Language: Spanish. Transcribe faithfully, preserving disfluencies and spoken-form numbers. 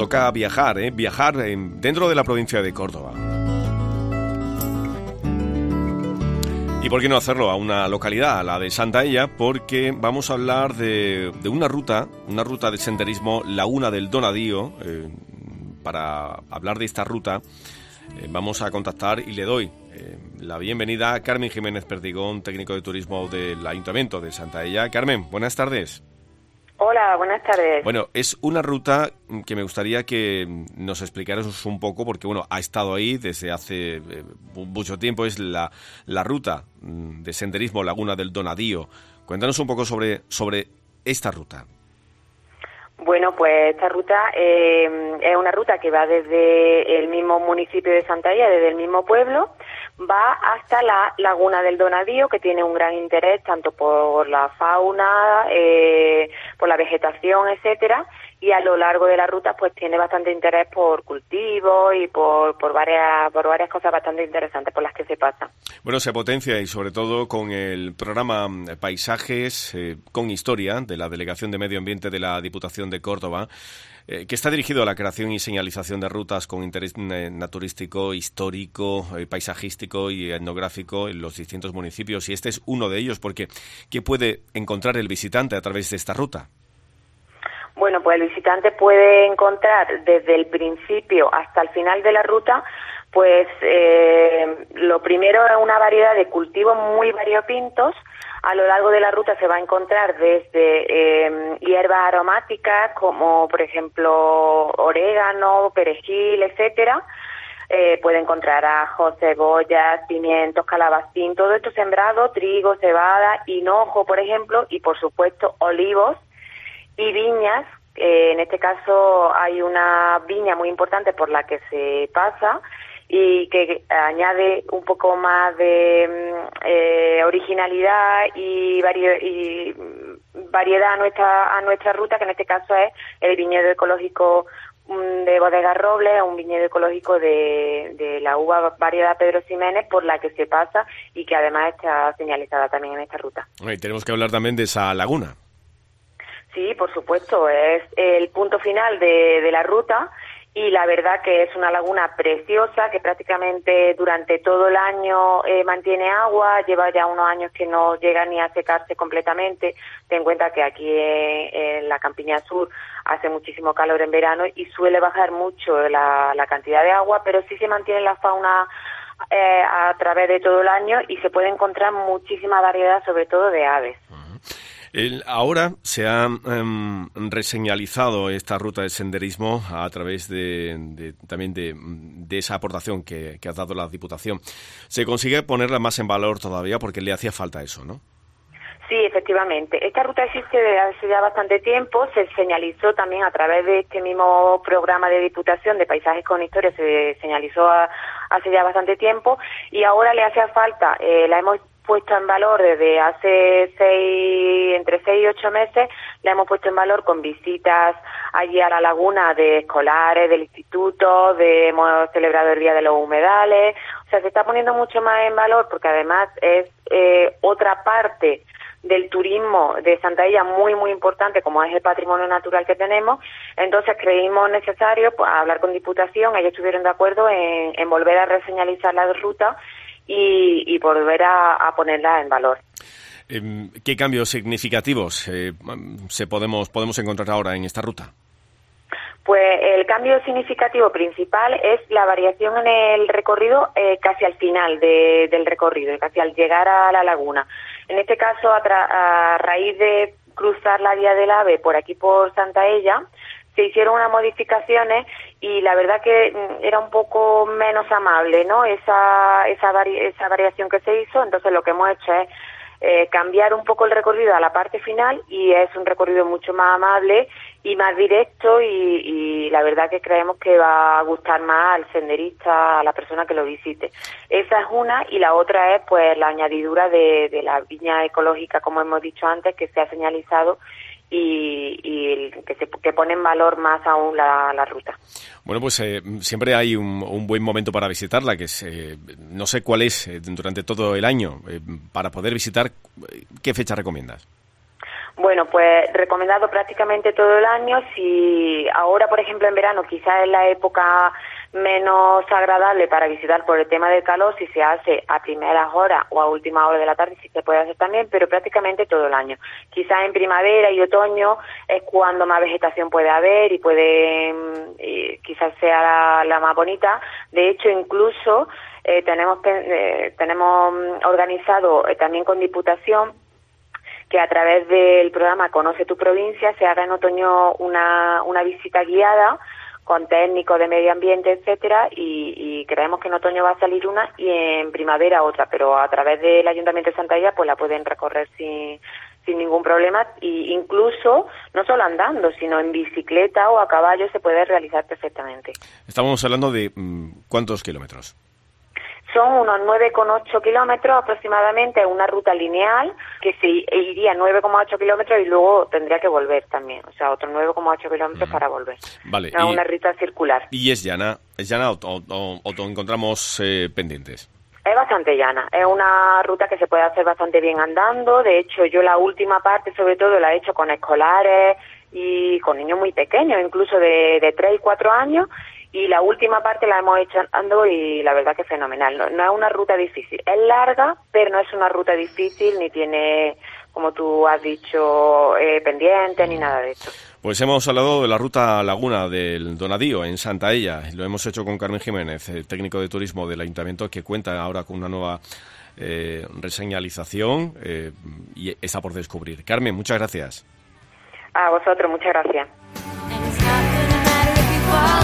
toca viajar, ¿eh? Viajar en, dentro de la provincia de Córdoba. ¿Y por qué no hacerlo a una localidad, a la de Santaella? Porque vamos a hablar de, de una ruta, una ruta de senderismo, Laguna del Donadío. Eh, para hablar de esta ruta eh, vamos a contactar y le doy eh, la bienvenida a Carmen Jiménez Perdigón, técnico de turismo del Ayuntamiento de Santaella. Carmen, buenas tardes. Hola, buenas tardes. Bueno, es una ruta que me gustaría que nos explicaras un poco, porque bueno, ha estado ahí desde hace eh, mucho tiempo. Es la, la ruta de senderismo Laguna del Donadío. Cuéntanos un poco sobre, sobre esta ruta. Bueno, pues esta ruta eh, es una ruta que va desde el mismo municipio de Santaella, desde el mismo pueblo, va hasta la Laguna del Donadío, que tiene un gran interés tanto por la fauna, eh, por la vegetación, etcétera, y a lo largo de la ruta pues tiene bastante interés por cultivos y por, por varias por varias cosas bastante interesantes por las que se pasa. Bueno, se potencia y sobre todo con el programa Paisajes eh, con Historia de la Delegación de Medio Ambiente de la Diputación de Córdoba, eh, que está dirigido a la creación y señalización de rutas con interés eh, naturístico, histórico, eh, paisajístico y etnográfico en los distintos municipios, y este es uno de ellos, porque ¿qué puede encontrar el visitante a través de esta ruta? Bueno, pues el visitante puede encontrar desde el principio hasta el final de la ruta, pues eh, lo primero es una variedad de cultivos muy variopintos. A lo largo de la ruta se va a encontrar desde eh, hierbas aromáticas como, por ejemplo, orégano, perejil, etcétera. Eh, puede encontrar ajos, cebollas, pimientos, calabacín, todo esto sembrado, trigo, cebada, hinojo, por ejemplo, y por supuesto olivos y viñas. Eh, en este caso hay una viña muy importante por la que se pasa y que añade un poco más de eh, originalidad y, vari- y variedad a nuestra a nuestra ruta, que en este caso es el viñedo ecológico de Bodega Robles, un viñedo ecológico de, de la uva variedad Pedro Ximénez, por la que se pasa y que además está señalizada también en esta ruta. Y tenemos que hablar también de esa laguna. Sí, por supuesto, es el punto final de, de la ruta y la verdad que es una laguna preciosa que prácticamente durante todo el año eh, mantiene agua, lleva ya unos años que no llega ni a secarse completamente. Ten en cuenta que aquí en, en la Campiña Sur hace muchísimo calor en verano y suele bajar mucho la, la cantidad de agua, pero sí se mantiene la fauna eh, a través de todo el año y se puede encontrar muchísima variedad, sobre todo de aves. El, ahora se ha um, reseñalizado esta ruta de senderismo a través de, de también de, de esa aportación que, que ha dado la Diputación. Se consigue ponerla más en valor todavía porque le hacía falta eso, ¿no? Sí, efectivamente. Esta ruta existe desde hace ya bastante tiempo, se señalizó también a través de este mismo programa de Diputación de Paisajes con Historia, se señalizó a, hace ya bastante tiempo y ahora le hace falta, eh, la hemos puesto en valor desde hace seis, entre seis y ocho meses, la hemos puesto en valor con visitas allí a la laguna de escolares, del instituto, de, hemos celebrado el Día de los Humedales, o sea, se está poniendo mucho más en valor porque además es eh, otra parte del turismo de Santaella muy, muy importante, como es el patrimonio natural que tenemos. Entonces creímos necesario pues, hablar con Diputación, ellos estuvieron de acuerdo en, en volver a reseñalizar la ruta y, y volver a, a ponerla en valor. ¿Qué cambios significativos eh, se podemos podemos encontrar ahora en esta ruta? Pues el cambio significativo principal es la variación en el recorrido eh, casi al final de, del recorrido, casi al llegar a la laguna. En este caso, a, tra- a raíz de cruzar la Vía del Ave por aquí por Santaella, se hicieron unas modificaciones y la verdad que era un poco menos amable, ¿no? Esa esa, vari- esa variación que se hizo, entonces lo que hemos hecho es eh, cambiar un poco el recorrido a la parte final y es un recorrido mucho más amable y más directo y, y la verdad que creemos que va a gustar más al senderista, a la persona que lo visite. Esa es una y la otra es pues la añadidura de, de la viña ecológica, como hemos dicho antes, que se ha señalizado y, y que, se, que pone en valor más aún la, la ruta. Bueno, pues eh, siempre hay un, un buen momento para visitarla, que es, eh, no sé cuál es eh, durante todo el año, eh, para poder visitar, ¿qué fecha recomiendas? Bueno, pues recomendado prácticamente todo el año. Si ahora, por ejemplo, en verano quizás es la época menos agradable para visitar por el tema del calor, si se hace a primeras horas o a última hora de la tarde, sí se puede hacer también, pero prácticamente todo el año. Quizás en primavera y otoño es cuando más vegetación puede haber y puede, y quizás sea la, la más bonita. De hecho, incluso eh, tenemos eh, tenemos organizado eh, también con Diputación que a través del programa Conoce tu provincia se haga en otoño una, una visita guiada con técnicos de medio ambiente, etcétera, y, y creemos que en otoño va a salir una y en primavera otra, pero a través del Ayuntamiento de Santadella pues la pueden recorrer sin, sin ningún problema, y incluso no solo andando, sino en bicicleta o a caballo se puede realizar perfectamente. Estamos hablando de ¿cuántos kilómetros? Son unos nueve coma ocho kilómetros aproximadamente, una ruta lineal que se iría nueve coma ocho kilómetros y luego tendría que volver también, o sea, otros nueve coma ocho kilómetros mm. para volver. Vale. No, y, una ruta circular. ¿Y es llana? ¿Es llana o, o, o, o encontramos eh, pendientes? Es bastante llana, es una ruta que se puede hacer bastante bien andando. De hecho, yo la última parte sobre todo la he hecho con escolares y con niños muy pequeños, incluso de, de tres y cuatro años, y la última parte la hemos hecho andando y la verdad que es fenomenal. No, no es una ruta difícil, es larga, pero no es una ruta difícil, ni tiene, como tú has dicho, eh, pendiente, ni nada de esto. Pues hemos hablado de la ruta Laguna del Donadío en Santadella. Lo hemos hecho con Carmen Jiménez, el técnico de turismo del Ayuntamiento, que cuenta ahora con una nueva eh, reseñalización eh, y está por descubrir. Carmen, muchas gracias. A vosotros, muchas gracias.